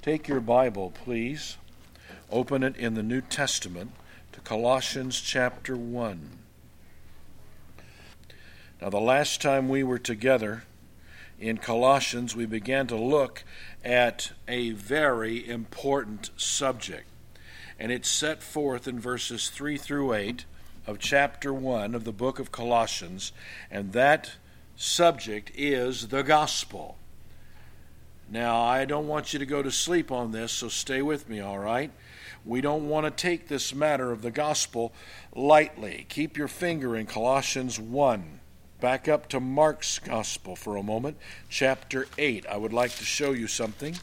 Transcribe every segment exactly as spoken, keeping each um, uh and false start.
Take your Bible, please. Open it in the New Testament to Colossians chapter one. Now, the last time we were together in Colossians, we began to look at a very important subject. And it's set forth in verses three through eight of chapter one of the book of Colossians. And that subject is the gospel. Now, I don't want you to go to sleep on this, so stay with me, all right? We don't want to take this matter of the gospel lightly. Keep your finger in Colossians one. Back up to Mark's gospel for a moment, chapter eight. I would like to show you something.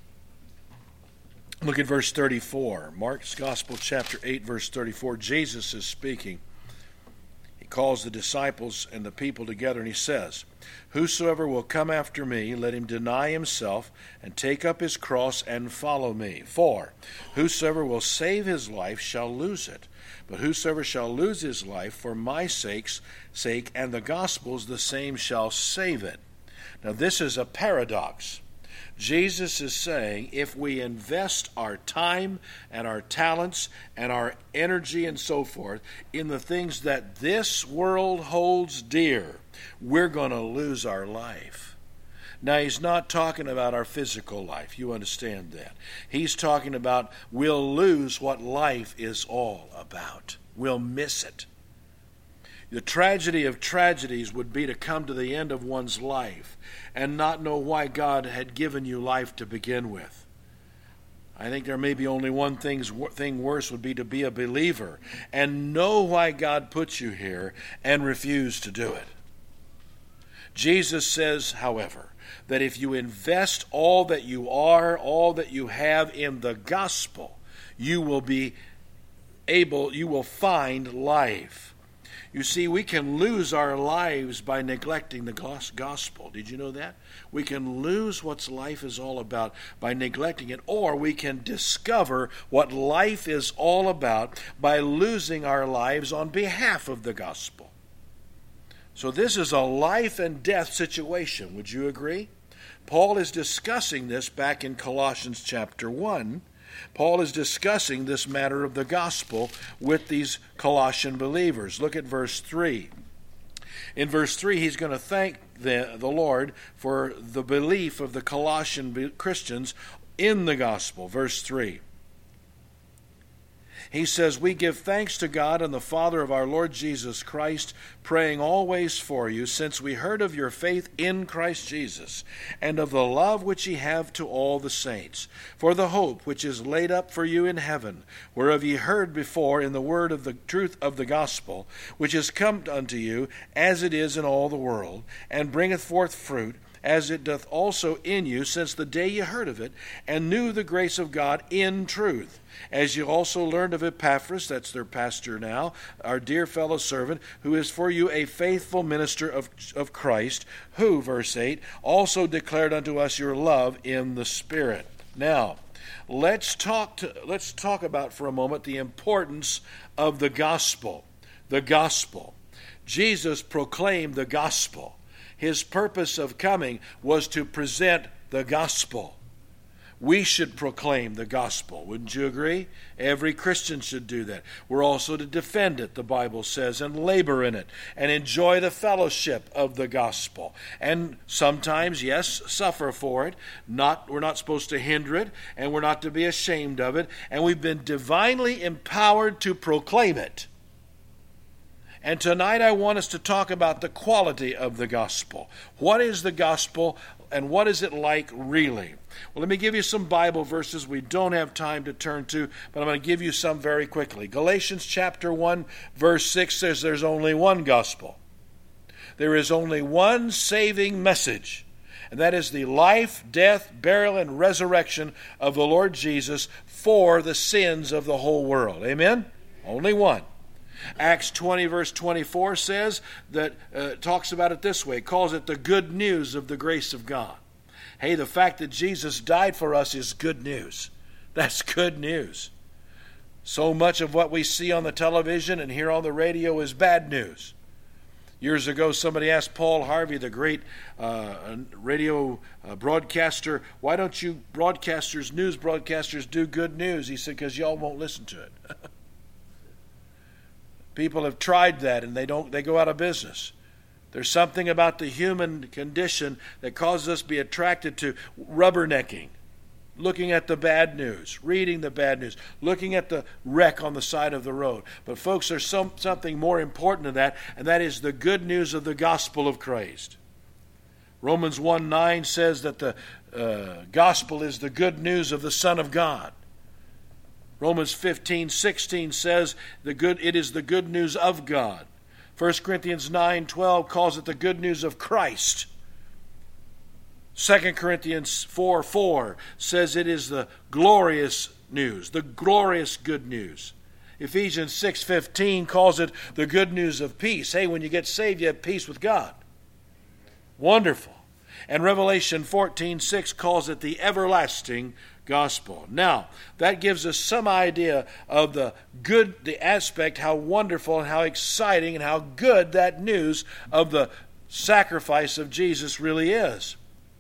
Look at verse thirty-four. Mark's gospel, chapter eight, verse thirty-four. Jesus is speaking. He calls the disciples and the people together, and he says, "Whosoever will come after me, let him deny himself and take up his cross and follow me. For whosoever will save his life shall lose it. But whosoever shall lose his life for my sake's sake and the gospel's, the same shall save it." Now this is a paradox. Jesus is saying if we invest our time and our talents and our energy and so forth in the things that this world holds dear, we're going to lose our life. Now, he's not talking about our physical life. You understand that. He's talking about we'll lose what life is all about. We'll miss it. The tragedy of tragedies would be to come to the end of one's life and not know why God had given you life to begin with. I think there may be only one thing's, thing worse would be to be a believer and know why God put you here and refuse to do it. Jesus says, however, that if you invest all that you are, all that you have in the gospel, you will be able, you will find life. You see, we can lose our lives by neglecting the gospel. Did you know that? We can lose what life is all about by neglecting it, or we can discover what life is all about by losing our lives on behalf of the gospel. So this is a life and death situation. Would you agree? Paul is discussing this back in Colossians chapter one. Paul is discussing this matter of the gospel with these Colossian believers. Look at verse three. In verse three, he's going to thank the, the Lord for the belief of the Colossian Christians in the gospel. Verse three. He says, "We give thanks to God and the Father of our Lord Jesus Christ, praying always for you, since we heard of your faith in Christ Jesus, and of the love which ye have to all the saints, for the hope which is laid up for you in heaven, whereof ye heard before in the word of the truth of the gospel, which is come unto you, as it is in all the world, and bringeth forth fruit, as it doth also in you, since the day ye heard of it, and knew the grace of God in truth. As you also learned of Epaphras," that's their pastor now, "our dear fellow servant, who is for you a faithful minister of, of Christ, who," verse eight, "also declared unto us your love in the Spirit." Now, let's talk to, let's talk about for a moment the importance of the gospel. The gospel. Jesus proclaimed the gospel. His purpose of coming was to present the gospel. We should proclaim the gospel. Wouldn't you agree? Every Christian should do that. We're also to defend it, the Bible says, and labor in it, and enjoy the fellowship of the gospel. And sometimes, yes, suffer for it. Not, we're not supposed to hinder it, and we're not to be ashamed of it. And we've been divinely empowered to proclaim it. And tonight I want us to talk about the quality of the gospel. What is the gospel and what is it like really? Well, let me give you some Bible verses we don't have time to turn to, but I'm going to give you some very quickly. Galatians chapter one, verse six says there's only one gospel. There is only one saving message, and that is the life, death, burial, and resurrection of the Lord Jesus for the sins of the whole world. Amen? Only one. Acts twenty verse twenty-four says that, uh, talks about it this way, it calls it the good news of the grace of God. Hey, the fact that Jesus died for us is good news. That's good news. So much of what we see on the television and hear on the radio is bad news. Years ago, somebody asked Paul Harvey, the great uh, radio uh, broadcaster, why don't you broadcasters, news broadcasters, do good news? He said, because y'all won't listen to it. People have tried that, and they don't. They go out of business. There's something about the human condition that causes us to be attracted to rubbernecking, looking at the bad news, reading the bad news, looking at the wreck on the side of the road. But folks, there's some, something more important than that, and that is the good news of the gospel of Christ. Romans one nine says that the uh, gospel is the good news of the Son of God. Romans fifteen sixteen says the good it is the good news of God. First Corinthians nine twelve calls it the good news of Christ. Second Corinthians four four says it is the glorious news, the glorious good news. Ephesians six fifteen calls it the good news of peace. Hey, when you get saved, you have peace with God. Wonderful. And Revelation fourteen six calls it the everlasting gospel. Now, that gives us some idea of the good, the aspect, how wonderful and how exciting and how good that news of the sacrifice of Jesus really is.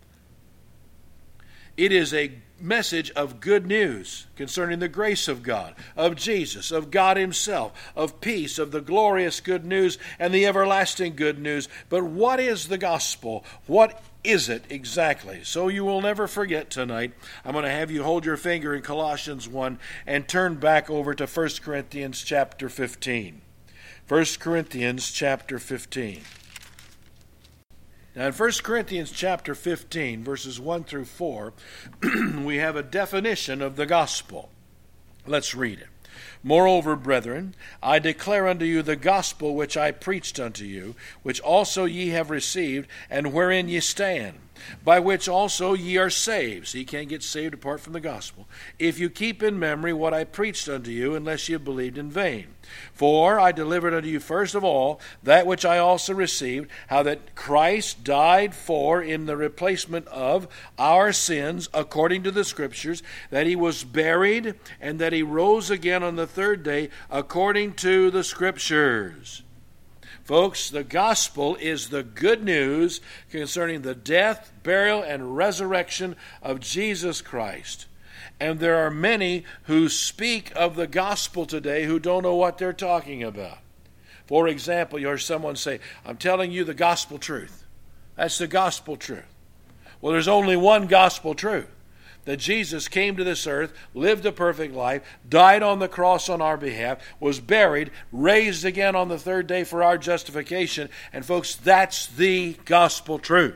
It is a message of good news concerning the grace of God, of Jesus, of God himself, of peace, of the glorious good news and the everlasting good news. But what is the gospel? What is it exactly? So you will never forget tonight. I'm going to have you hold your finger in Colossians one and turn back over to First Corinthians chapter fifteen. First Corinthians chapter fifteen. Now in First Corinthians chapter fifteen, verses one through four, we have a definition of the gospel. Let's read it. Moreover, brethren, I declare unto you the gospel which I preached unto you, which also ye have received, and wherein ye stand, by which also ye are saved. So you can't get saved apart from the gospel. If you keep in memory what I preached unto you, unless ye have believed in vain. For I delivered unto you first of all that which I also received, how that Christ died for in the replacement of our sins, according to the Scriptures, that he was buried, and that he rose again on the third day, according to the Scriptures. Folks, the gospel is the good news concerning the death, burial, and resurrection of Jesus Christ. And there are many who speak of the gospel today who don't know what they're talking about. For example, you hear someone say, I'm telling you the gospel truth. That's the gospel truth. Well, there's only one gospel truth. That Jesus came to this earth, lived a perfect life, died on the cross on our behalf, was buried, raised again on the third day for our justification. And folks, that's the gospel truth.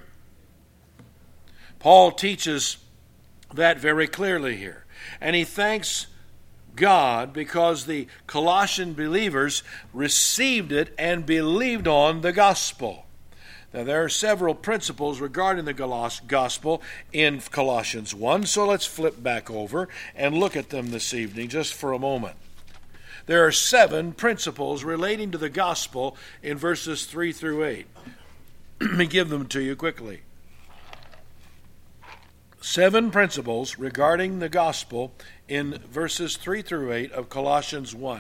Paul teaches that very clearly here. And he thanks God because the Colossian believers received it and believed on the gospel. Now, there are several principles regarding the gospel in Colossians one, so let's flip back over and look at them this evening just for a moment. There are seven principles relating to the gospel in verses three through eight. Let me give them to you quickly. Seven principles regarding the gospel in verses three through eight of Colossians one.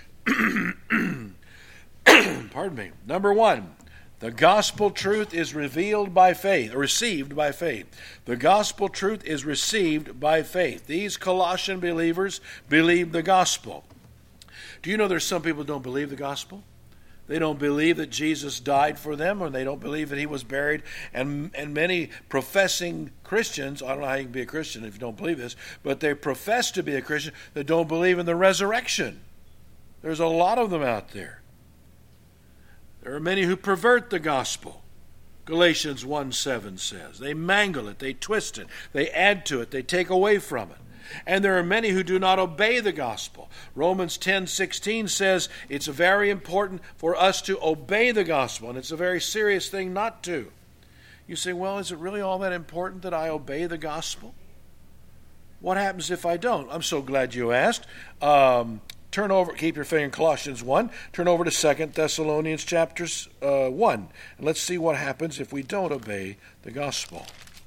Pardon me. Number one, the gospel truth is revealed by faith, or received by faith. The gospel truth is received by faith. These Colossian believers believe the gospel. Do you know there's some people who don't believe the gospel? They don't believe that Jesus died for them, or they don't believe that he was buried. And, and many professing Christians, I don't know how you can be a Christian if you don't believe this, but they profess to be a Christian that don't believe in the resurrection. There's a lot of them out there. There are many who pervert the gospel. Galatians one seven says. They mangle it, they twist it, they add to it, they take away from it. And there are many who do not obey the gospel. Romans ten sixteen says it's very important for us to obey the gospel, and it's a very serious thing not to. You say, well, is it really all that important that I obey the gospel? What happens if I don't? I'm so glad you asked. Um, turn over, keep your finger in Colossians one. Turn over to Second Thessalonians chapter uh, one, and let's see what happens if we don't obey the gospel.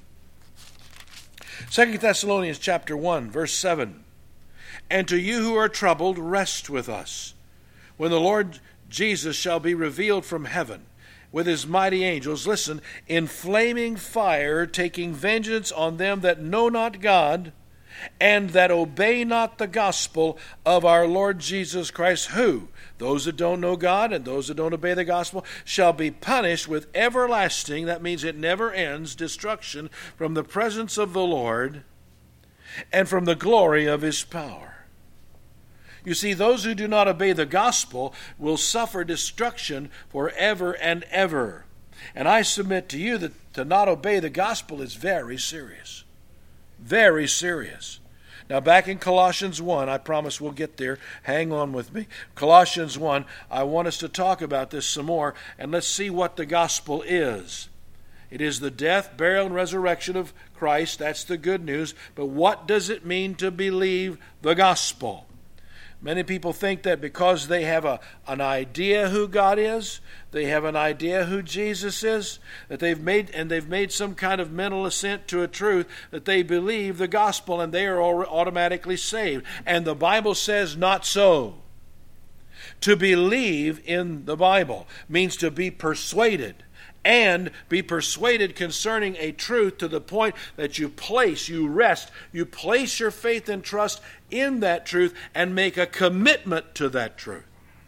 Second Thessalonians chapter one, verse seven. And to you who are troubled, rest with us, when the Lord Jesus shall be revealed from heaven, with his mighty angels, listen, in flaming fire, taking vengeance on them that know not God, and that obey not the gospel of our Lord Jesus Christ, who, those that don't know God and those that don't obey the gospel, shall be punished with everlasting, that means it never ends, destruction from the presence of the Lord and from the glory of his power. You see, those who do not obey the gospel will suffer destruction forever and ever. And I submit to you that to not obey the gospel is very serious. Very serious. Now back in Colossians one, I promise we'll get there. Hang on with me. Colossians one, I want us to talk about this some more, and let's see what the gospel is. It is the death, burial, and resurrection of Christ. That's the good news. But what does it mean to believe the gospel? Many people think that because they have a, an idea who God is, they have an idea who Jesus is, that they've made and they've made some kind of mental assent to a truth, that they believe the gospel and they are automatically saved. And the Bible says not so. To believe in the Bible means to be persuaded. And be persuaded concerning a truth to the point that you place, you rest, you place your faith and trust in that truth and make a commitment to that truth.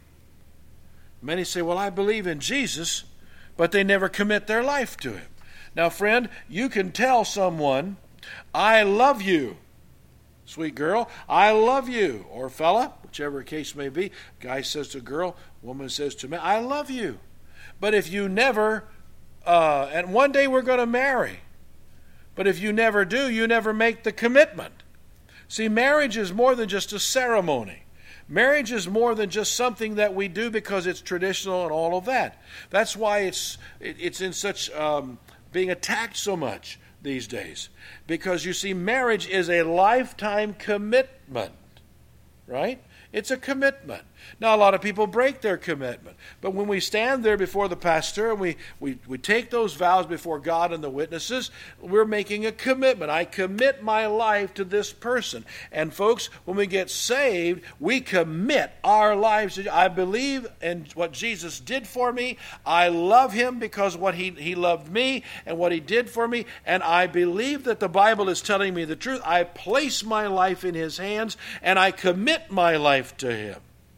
Many say, well, I believe in Jesus, but they never commit their life to him. Now, friend, you can tell someone, I love you. Sweet girl, I love you. Or fella, whichever case may be. Guy says to girl, woman says to man, I love you. But if you never Uh, and one day we're going to marry. But if you never do, you never make the commitment. See, marriage is more than just a ceremony. Marriage is more than just something that we do because it's traditional and all of that. That's why it's it's in such um, being attacked so much these days. Because you see, marriage is a lifetime commitment, right? It's a commitment. Now, a lot of people break their commitment. But when we stand there before the pastor and we, we, we take those vows before God and the witnesses, we're making a commitment. I commit my life to this person. And folks, when we get saved, we commit our lives to, I believe in what Jesus did for me. I love him because what he, he loved me and what he did for me. And I believe that the Bible is telling me the truth. I place my life in his hands and I commit my life to him.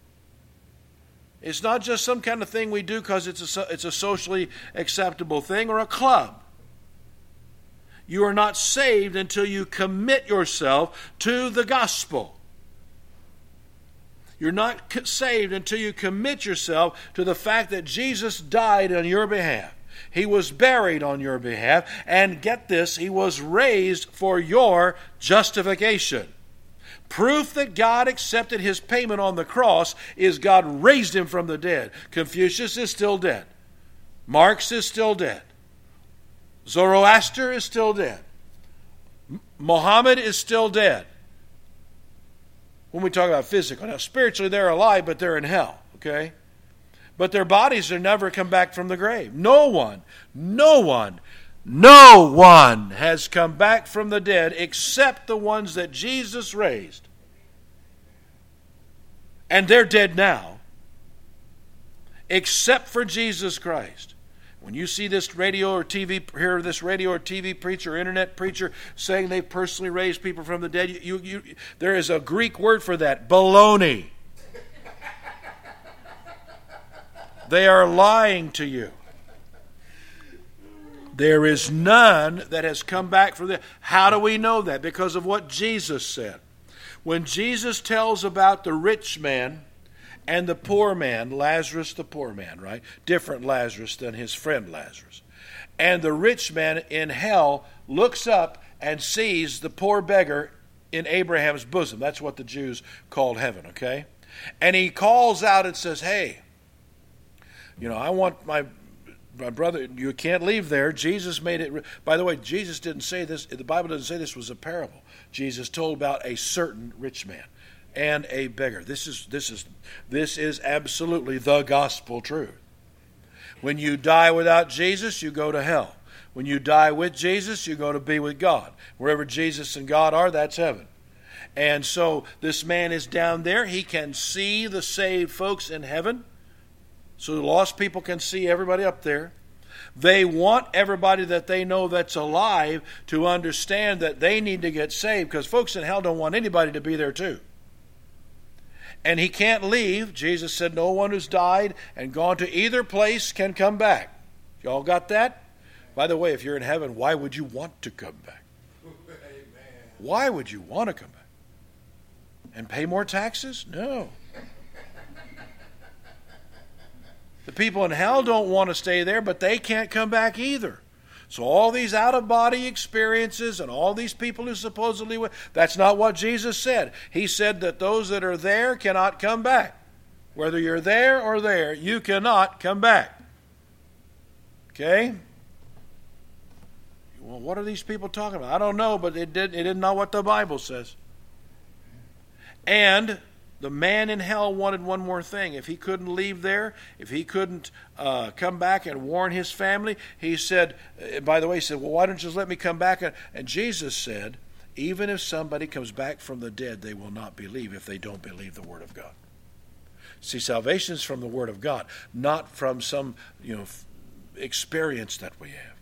It's not just some kind of thing we do because it's a, it's a socially acceptable thing or a club. You are not saved until you commit yourself to the gospel. You're not saved until you commit yourself to the fact that Jesus died on your behalf. He was buried on your behalf. And get this, he was raised for your justification. Proof that God accepted his payment on the cross is God raised him from the dead. Confucius is still dead. Marx is still dead. Zoroaster is still dead. Muhammad is still dead. When we talk about physical, now spiritually they're alive, but they're in hell, okay? But their bodies are never come back from the grave. No one, no one No one has come back from the dead except the ones that Jesus raised. And they're dead now. Except for Jesus Christ. When you see this radio or T V, hear this radio or T V preacher or internet preacher saying they personally raised people from the dead, you, you, you, there is a Greek word for that, baloney. They are lying to you. There is none that has come back from the. How do we know that? Because of what Jesus said. When Jesus tells about the rich man and the poor man, Lazarus the poor man, right? Different Lazarus than his friend Lazarus. And the rich man in hell looks up and sees the poor beggar in Abraham's bosom. That's what the Jews called heaven, okay? And he calls out and says, hey, you know, I want my... My brother, you can't leave there. Jesus made it. By the way, Jesus didn't say this. The Bible doesn't say this was a parable. Jesus told about a certain rich man and a beggar. This is this is this is absolutely the gospel truth. When you die without Jesus, you go to hell. When you die with Jesus, you go to be with God. Wherever Jesus and God are, that's heaven. And so this man is down there. He can see the saved folks in heaven. so the lost people can see everybody up there. They want everybody that they know that's alive to understand that they need to get saved, because folks in hell don't want anybody to be there too. And he can't leave. Jesus said no one who's died and gone to either place can come back. Y'all got that? By the way, if you're in heaven, why would you want to come back? Why would you want to come back? And pay more taxes? No. The people in hell don't want to stay there, but they can't come back either. So all these out-of-body experiences and all these people who supposedly went, that's not what Jesus said. He said that those that are there cannot come back. Whether you're there or there, you cannot come back. Okay? Well, what are these people talking about? I don't know, but it did it isn't not what the Bible says. And the man in hell wanted one more thing. If he couldn't leave there, if he couldn't uh, come back and warn his family, he said, by the way, he said, well, why don't you just let me come back? And Jesus said, even if somebody comes back from the dead, they will not believe if they don't believe the Word of God. See, salvation is from the Word of God, not from some, you know, experience that we have.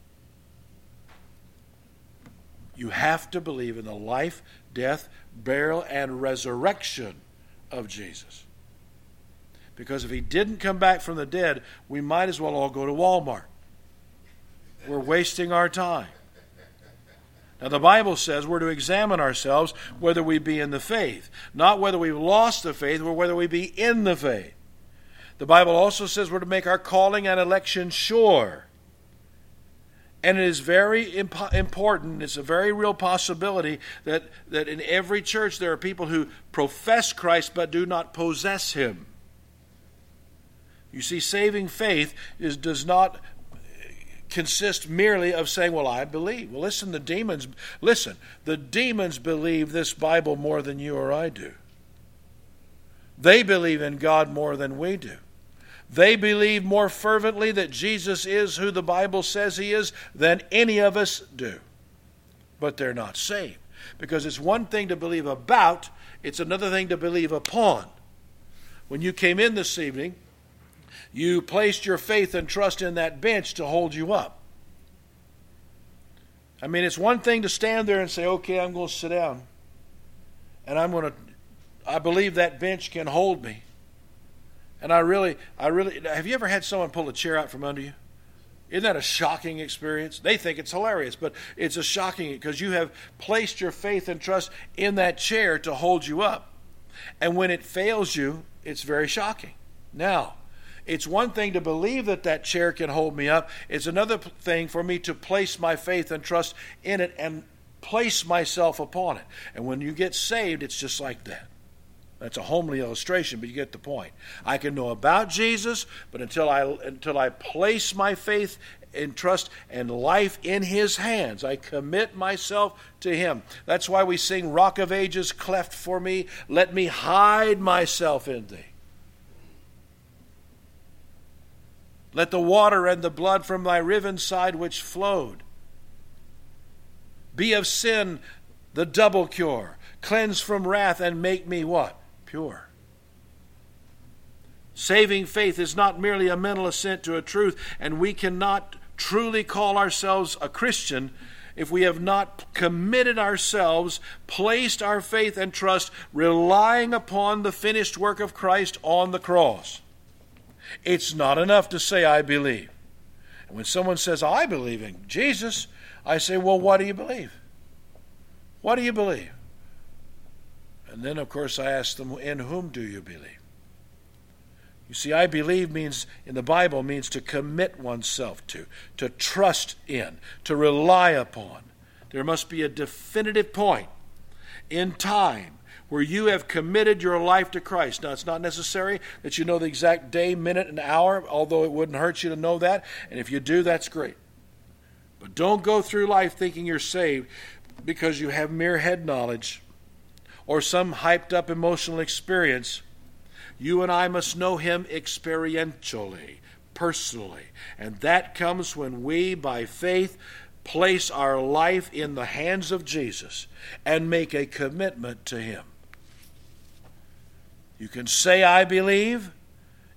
You have to believe in the life, death, burial, and resurrection of Jesus. Because if he didn't come back from the dead, we might as well all go to Walmart. We're wasting our time. Now the Bible says we're to examine ourselves whether we be in the faith. Not whether we've lost the faith, but whether we be in the faith. The Bible also says we're to make our calling and election sure. And it is very imp- important, it's a very real possibility that, that in every church there are people who profess Christ but do not possess him. You see, saving faith is, does not consist merely of saying, well, I believe. Well, listen, the demons, listen, the demons believe this Bible more than you or I do. They believe in God more than we do. They believe more fervently that Jesus is who the Bible says he is than any of us do. But they're not saved. Because it's one thing to believe about, it's another thing to believe upon. When you came in this evening, you placed your faith and trust in that bench to hold you up. I mean, it's one thing to stand there and say, okay, I'm going to sit down. And I'm going to, I believe that bench can hold me. And I really, I really, have you ever had someone pull a chair out from under you? Isn't that a shocking experience? They think it's hilarious, but it's a shocking, because you have placed your faith and trust in that chair to hold you up. And when it fails you, it's very shocking. Now, it's one thing to believe that that chair can hold me up. It's another thing for me to place my faith and trust in it and place myself upon it. And when you get saved, it's just like that. That's a homely illustration, but you get the point. I can know about Jesus, but until I until I place my faith and trust and life in his hands, I commit myself to him. That's why we sing, Rock of Ages, cleft for me, let me hide myself in thee. Let the water and the blood from thy riven side which flowed be of sin the double cure. Cleanse from wrath and make me what? Pure. Saving faith is not merely a mental assent to a truth, and we cannot truly call ourselves a Christian if we have not committed ourselves, placed our faith and trust, relying upon the finished work of Christ on the cross. It's not enough to say, I believe. And when someone says, I believe in Jesus, I say, well, what do you believe? What do you believe? And then, of course, I ask them, in whom do you believe? You see, I believe means, in the Bible, means to commit oneself to, to trust in, to rely upon. There must be a definitive point in time where you have committed your life to Christ. Now, it's not necessary that you know the exact day, minute, and hour, although it wouldn't hurt you to know that. And if you do, that's great. But don't go through life thinking you're saved because you have mere head knowledge or some hyped up emotional experience. You and I must know him experientially, personally. And that comes when we, by faith, place our life in the hands of Jesus and make a commitment to him. You can say, I believe,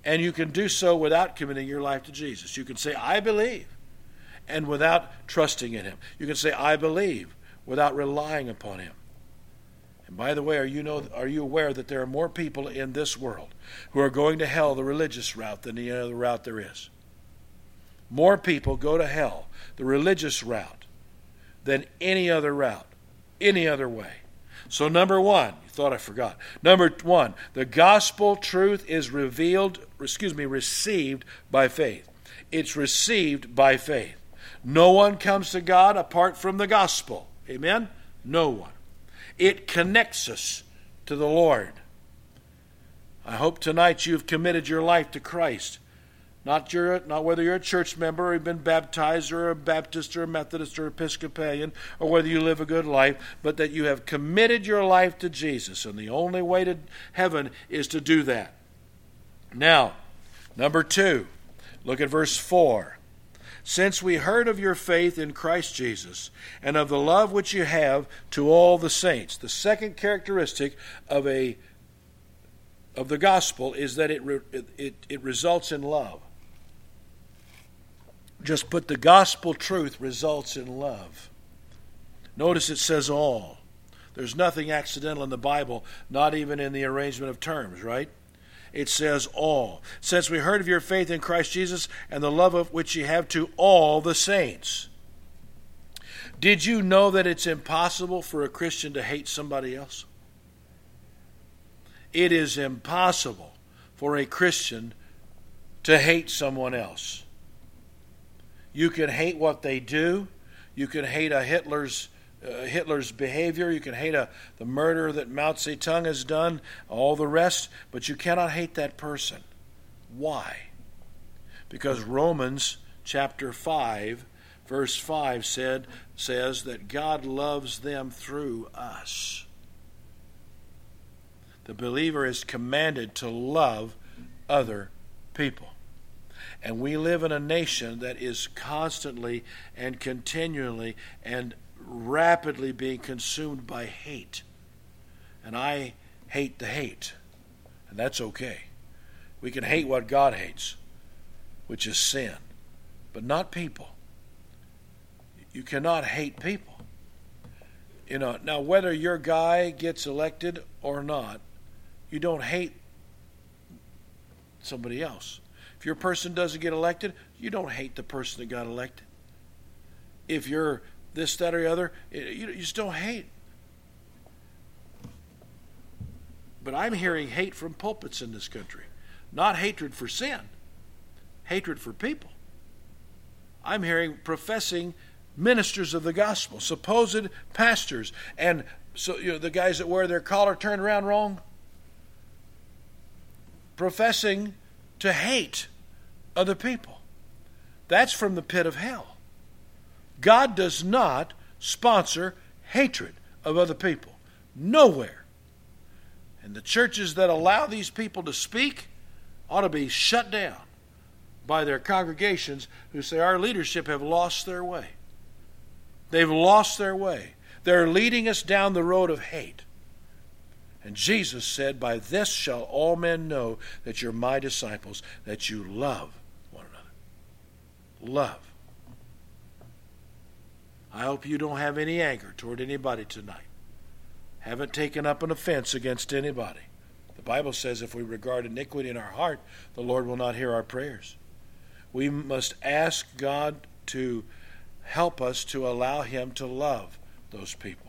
And you can do so without committing your life to Jesus. You can say, I believe, and without trusting in him. You can say, I believe, without relying upon him. And by the way, are you know are you aware that there are more people in this world who are going to hell the religious route than the other route there is? More people go to hell the religious route than any other route, any other way. So number one, you thought I forgot. Number one, the gospel truth is revealed, excuse me, received by faith. It's received by faith. No one comes to God apart from the gospel. Amen? No one. It connects us to the Lord. I hope tonight you've committed your life to Christ. Not your, not whether you're a church member or you've been baptized or a Baptist or a Methodist or Episcopalian or whether you live a good life, but that you have committed your life to Jesus. And the only way to heaven is to do that. Now, number two, look at verse four. Since we heard of your faith in Christ Jesus and of the love which you have to all the saints. The second characteristic of a of the gospel is that it it, it results in love. Just put the gospel truth results in love. Notice it says all. There's nothing accidental in the Bible, not even in the arrangement of terms, right? It says all. Since we heard of your faith in Christ Jesus and the love of which you have to all the saints. Did you know that it's impossible for a Christian to hate somebody else? It is impossible for a Christian to hate someone else. You can hate what they do. You can hate a Hitler's uh, Hitler's behavior. You can hate a, the murder that Mao Zedong has done, all the rest, but you cannot hate that person. Why? Because Romans chapter five, verse five said says that God loves them through us. The believer is commanded to love other people. And we live in a nation that is constantly and continually and rapidly being consumed by hate. And I hate the hate. And that's okay. We can hate what God hates, which is sin, but not people. You cannot hate people. You know, now whether your guy gets elected or not, you don't hate somebody else. If your person doesn't get elected, you don't hate the person that got elected. If you're this, that, or the other, you, you just don't hate. But I'm hearing hate from pulpits in this country. Not hatred for sin, hatred for people. I'm hearing professing ministers of the gospel, supposed pastors, and so you know the guys that wear their collar turned around wrong, professing to hate other people. That's from the pit of hell. God does not sponsor hatred of other people. Nowhere. And the churches that allow these people to speak ought to be shut down by their congregations who say our leadership have lost their way. They've lost their way. They're leading us down the road of hate. And Jesus said, by this shall all men know that you're my disciples, that you love one another. Love. I hope you don't have any anger toward anybody tonight. Haven't taken up an offense against anybody. The Bible says if we regard iniquity in our heart, the Lord will not hear our prayers. We must ask God to help us to allow Him to love those people.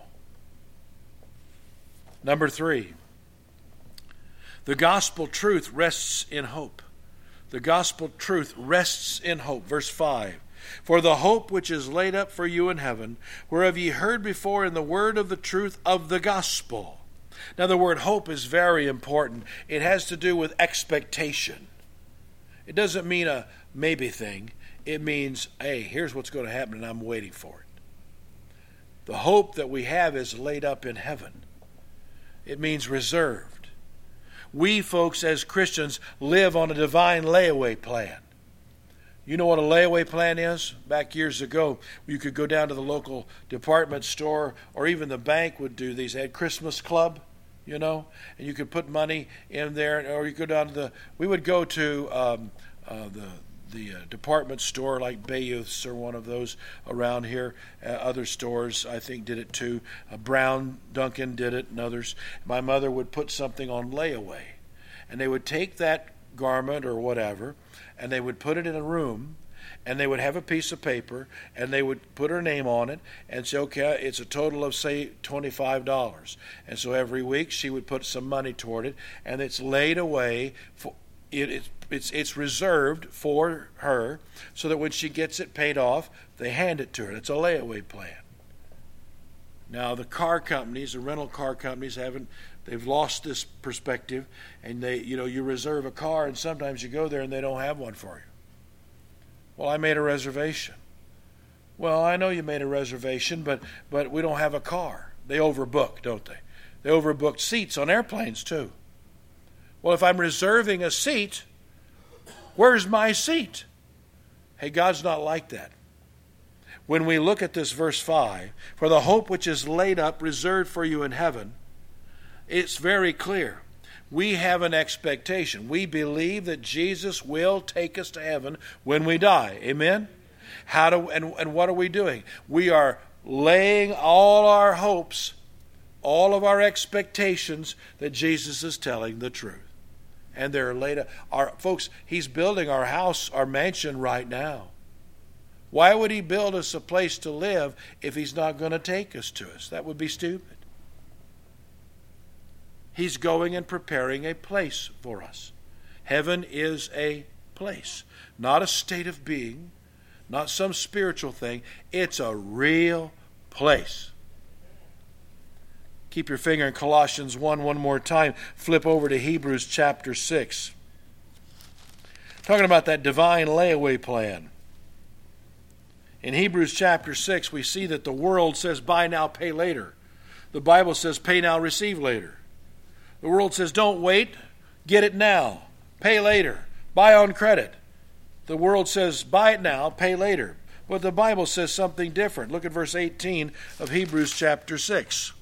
Number three, the gospel truth rests in hope. The gospel truth rests in hope. Verse five, for the hope which is laid up for you in heaven, whereof ye heard before in the word of the truth of the gospel. Now the word hope is very important. It has to do with expectation. It doesn't mean a maybe thing. It means, hey, here's what's going to happen and I'm waiting for it. The hope that we have is laid up in heaven. It means reserved. We folks as Christians live on a divine layaway plan. You know what a layaway plan is? Back years ago, you could go down to the local department store or even the bank would do these. They had Christmas Club. you know, and you could put money in there, or you go down to the, we would go to um, uh, the the uh, department store like Bayouth's or one of those around here. Uh, other stores, I think, did it too. Uh, Brown Duncan did it, and others. My mother would put something on layaway, and they would take that garment or whatever, and they would put it in a room, and they would have a piece of paper, and they would put her name on it, and say, okay, it's a total of, say, twenty-five dollars. And so every week she would put some money toward it, and it's laid away for it. It's it's it's reserved for her, so that when she gets it paid off, they hand it to her. It's a layaway plan. Now the car companies, the rental car companies, haven't. They've lost this perspective, and they, you know, you reserve a car, and sometimes you go there and they don't have one for you. Well, I made a reservation. Well, I know you made a reservation, but but we don't have a car. They overbook, don't they? They overbooked seats on airplanes too. Well, if I'm reserving a seat, where's my seat? Hey, God's not like that. When we look at this verse five, for the hope which is laid up, reserved for you in heaven, it's very clear. We have an expectation. We believe that Jesus will take us to heaven when we die. Amen? How do and, and what are we doing? We are laying all our hopes, all of our expectations that Jesus is telling the truth. And they're laid up. Our folks, he's building our house, our mansion right now. Why would he build us a place to live if he's not going to take us to us? That would be stupid. He's going and preparing a place for us. Heaven is a place, not a state of being, not some spiritual thing. It's a real place. Keep your finger in Colossians one one more time. Flip over to Hebrews chapter six. Talking about that divine layaway plan. In Hebrews chapter six, we see that the world says, buy now, pay later. The Bible says, pay now, receive later. The world says, don't wait, get it now, pay later, buy on credit. The world says, buy it now, pay later. But the Bible says something different. Look at verse eighteen of Hebrews chapter six.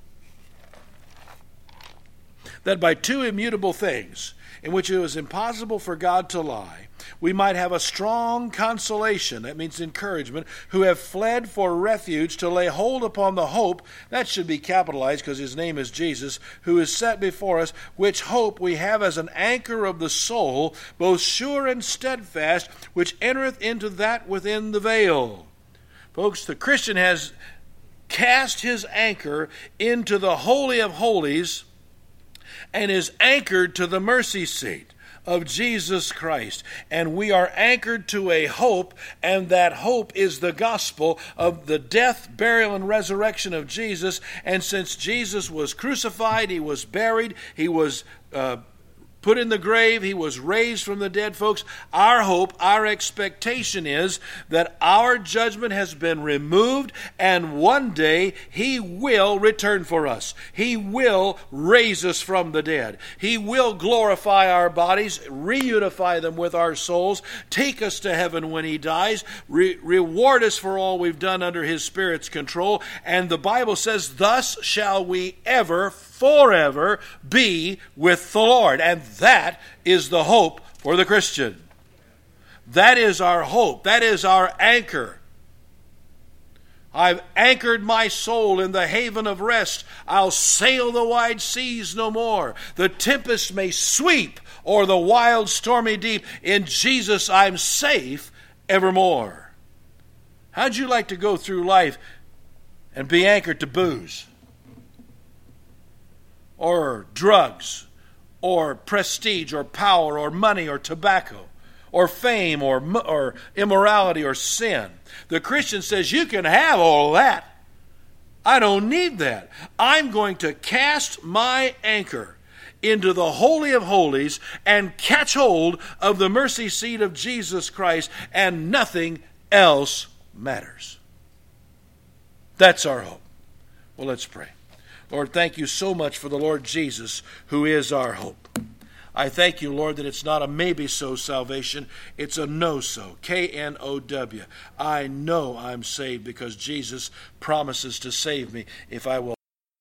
That by two immutable things, in which it was impossible for God to lie, we might have a strong consolation, that means encouragement, who have fled for refuge to lay hold upon the hope, that should be capitalized because his name is Jesus, who is set before us, which hope we have as an anchor of the soul, both sure and steadfast, which entereth into that within the veil. Folks, the Christian has cast his anchor into the Holy of Holies, and is anchored to the mercy seat of Jesus Christ. And we are anchored to a hope, and that hope is the gospel of the death, burial, and resurrection of Jesus. And since Jesus was crucified, he was buried, he was uh, put in the grave, he was raised from the dead, folks, our hope, our expectation is that our judgment has been removed, and one day he will return for us. He will raise us from the dead. He will glorify our bodies, reunify them with our souls, take us to heaven when he dies, re- reward us for all we've done under his Spirit's control, and the Bible says, thus shall we ever forever be with the Lord. And that is the hope for the Christian. That is our hope. That is our anchor. I've anchored my soul in the haven of rest. I'll sail the wide seas no more. The tempest may sweep o'er the wild stormy deep. In Jesus I'm safe evermore. How'd you like to go through life and be anchored to booze? Or drugs, or prestige, or power, or money, or tobacco, or fame, or, or immorality, or sin. The Christian says, you can have all that. I don't need that. I'm going to cast my anchor into the Holy of Holies and catch hold of the mercy seat of Jesus Christ, and nothing else matters. That's our hope. Well, let's pray. Lord, thank you so much for the Lord Jesus, who is our hope. I thank you, Lord, that it's not a maybe-so salvation, it's a no-so, K N O W. I know I'm saved because Jesus promises to save me if I will